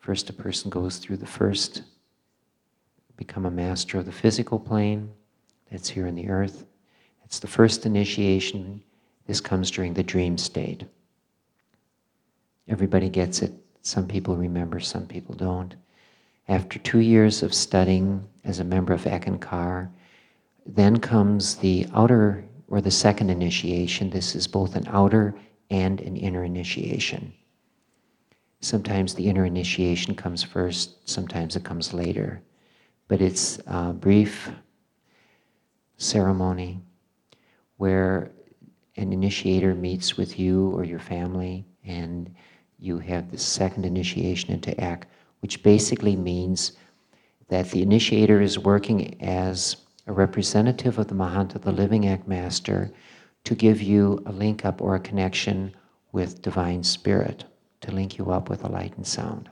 First, a person goes through the first, become a master of the physical plane, that's here on the earth. It's the first initiation. This comes during the dream state. Everybody gets it. Some people remember, some people don't. After 2 years of studying as a member of Ekankar, then comes the outer, or the second initiation. This is both an outer and an inner initiation. Sometimes the inner initiation comes first, sometimes it comes later. But it's a brief ceremony where an initiator meets with you or your family, and you have the second initiation into Ak, which basically means that the initiator is working as a representative of the Mahanta, the living Ak Master, to give you a link up or a connection with Divine Spirit, to link you up with a light and sound.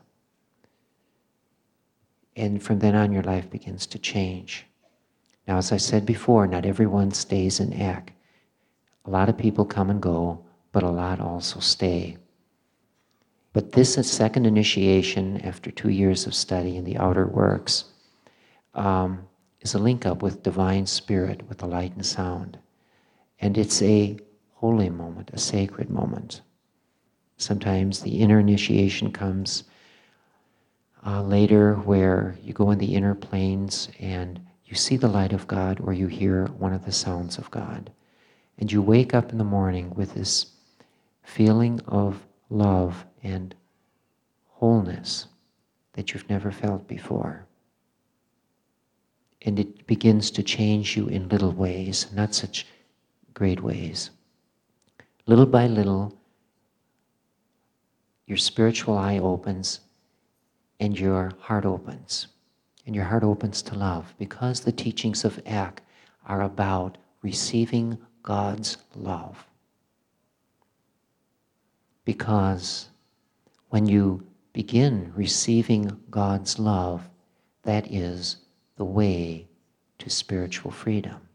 And from then on, your life begins to change. Now, as I said before, not everyone stays in Ak. A lot of people come and go, but a lot also stay. But this is second initiation after 2 years of study in the outer works, is a link up with Divine Spirit, with the light and sound. And it's a holy moment, a sacred moment. Sometimes the inner initiation comes later, where you go in the inner planes and you see the light of God, or you hear one of the sounds of God. And you wake up in the morning with this feeling of love and wholeness that you've never felt before. And it begins to change you in little ways, not such great ways. Little by little, your spiritual eye opens and your heart opens. And your heart opens to love, because the teachings of Ak are about receiving God's love. Because when you begin receiving God's love, that is the way to spiritual freedom.